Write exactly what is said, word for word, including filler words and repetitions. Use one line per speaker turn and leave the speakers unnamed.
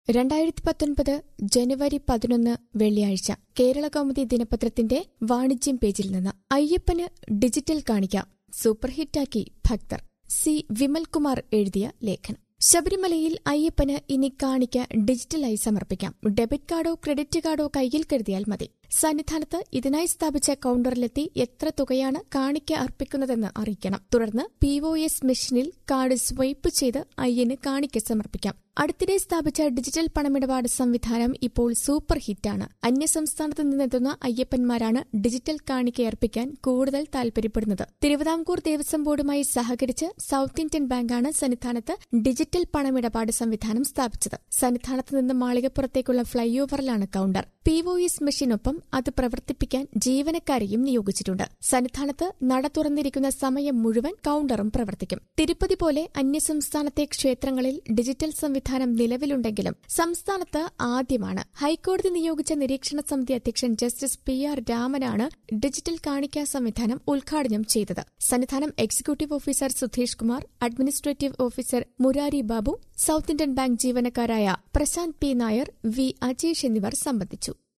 രണ്ടായിരത്തി പത്തൊൻപത് ജനുവരി പതിനൊന്ന് വെള്ളിയാഴ്ച കേരളകൗമുദി ദിനപത്രത്തിന്റെ വാണിജ്യം പേജിൽ നിന്ന് അയ്യപ്പന് ഡിജിറ്റൽ കാണിക്ക സൂപ്പർഹിറ്റാക്കി ഭക്തർ. സി വിമൽകുമാർ എഴുതിയ ലേഖനം. ശബരിമലയിൽ അയ്യപ്പന് ഇനി കാണിക്ക ഡിജിറ്റലായി സമർപ്പിക്കാം. ഡെബിറ്റ് കാർഡോ ക്രെഡിറ്റ് കാർഡോ കയ്യിൽ കരുതിയാൽ മതി. സന്നിധാനത്ത് ഇതിനായി സ്ഥാപിച്ച കൌണ്ടറിലെത്തി എത്ര തുകയാണ് കാണിക്ക അർപ്പിക്കുന്നതെന്ന് അറിയിക്കണം. തുടർന്ന് പി ഒ എസ് മെഷീനിൽ കാർഡ് സ്വൈപ്പ് ചെയ്ത് അയ്യന് കാണിക്ക സമർപ്പിക്കാം. അടുത്തിടെ സ്ഥാപിച്ച ഡിജിറ്റൽ പണമിടപാട് സംവിധാനം ഇപ്പോൾ സൂപ്പർ ഹിറ്റാണ്. അന്യസംസ്ഥാനത്ത് നിന്നെത്തുന്ന അയ്യപ്പന്മാരാണ് ഡിജിറ്റൽ കാണിക്ക അർപ്പിക്കാൻ കൂടുതൽ താൽപര്യപ്പെടുന്നത്. തിരുവിതാംകൂർ ദേവസ്വം ബോർഡുമായി സഹകരിച്ച് സൌത്ത് ഇന്ത്യൻ ബാങ്കാണ് സന്നിധാനത്ത് ഡിജിറ്റൽ പണമിടപാട് സംവിധാനം സ്ഥാപിച്ചത്. സന്നിധാനത്ത് നിന്ന് മാളികപ്പുറത്തേക്കുള്ള ഫ്ളൈ ഓവറിലാണ് കൌണ്ടർ. പി ഒ എസ് മെഷീനൊപ്പം അത് പ്രവർത്തിപ്പിക്കാൻ ജീവനക്കാരെയും നിയോഗിച്ചിട്ടുണ്ട്. സന്നിധാനത്ത് നട തുറന്നിരിക്കുന്ന സമയം മുഴുവൻ കൌണ്ടറും പ്രവർത്തിക്കും. തിരുപ്പതി പോലെ അന്യസംസ്ഥാനത്തെ ക്ഷേത്രങ്ങളിൽ ഡിജിറ്റൽ സംവിധാനം നിലവിലുണ്ടെങ്കിലും സംസ്ഥാനത്ത് ആദ്യമാണ്. ഹൈക്കോടതി നിയോഗിച്ച നിരീക്ഷണ സമിതി അധ്യക്ഷൻ ജസ്റ്റിസ് പി ആർ രാമനാണ് ഡിജിറ്റൽ കാണിക്ക സംവിധാനം ഉദ്ഘാടനം ചെയ്തത്. സന്നിധാനം executive officer Sudheesh Kumar, administrative officer Murari Babu, South Indian bank ജീവനക്കാരായ പ്രശാന്ത് പി നായർ, വി അജേഷ് എന്നിവർ സംബന്ധിച്ചു.